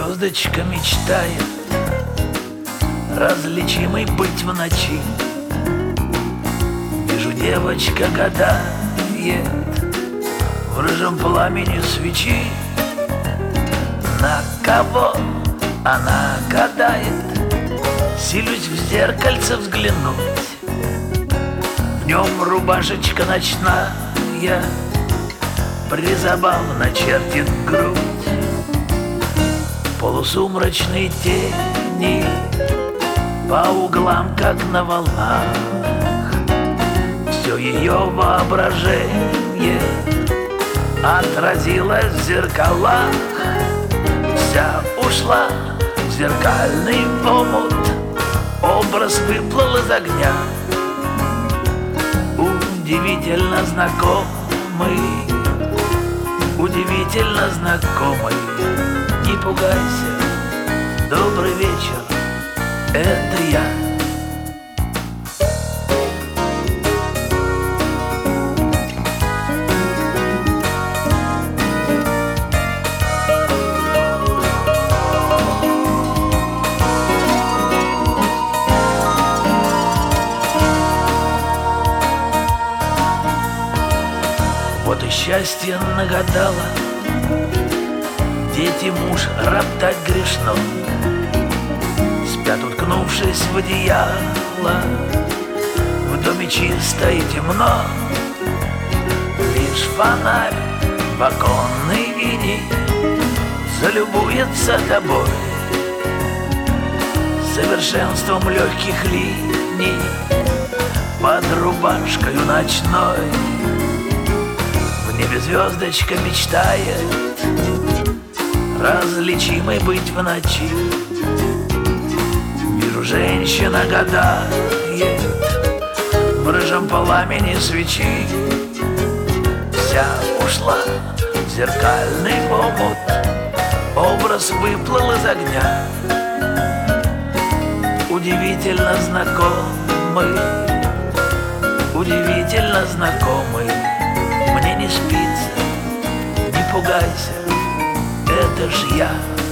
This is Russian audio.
звездочка мечтает различимой быть в ночи. Вижу, девочка гадает в рыжем пламени свечи. На кого она гадает? Силюсь в зеркальце взглянуть. В нем рубашечка ночная призабавно чертит грудь. Полусумрачные тени по углам, как на волнах. Все ее воображение отразилось в зеркалах. Вся ушла в зеркальный омут, образ выплыл из огня. Удивительно знакомый, удивительно знакомый. Не пугайся, добрый вечер, это я. Вот и счастье нагадало, дети, муж, роптать грешно. Спят, уткнувшись в одеяло, в доме чисто и темно. Лишь фонарь в оконной иней залюбуется тобой, совершенством легких линий под рубашкою ночной. В небе звездочка мечтает различимой быть в ночи. Вижу, женщина гадает в рыжем пламени свечи. Вся ушла в зеркальный омут, образ выплыл из огня. Удивительно знакомый, удивительно знакомый. Мне не спится, не пугайся, это ж я.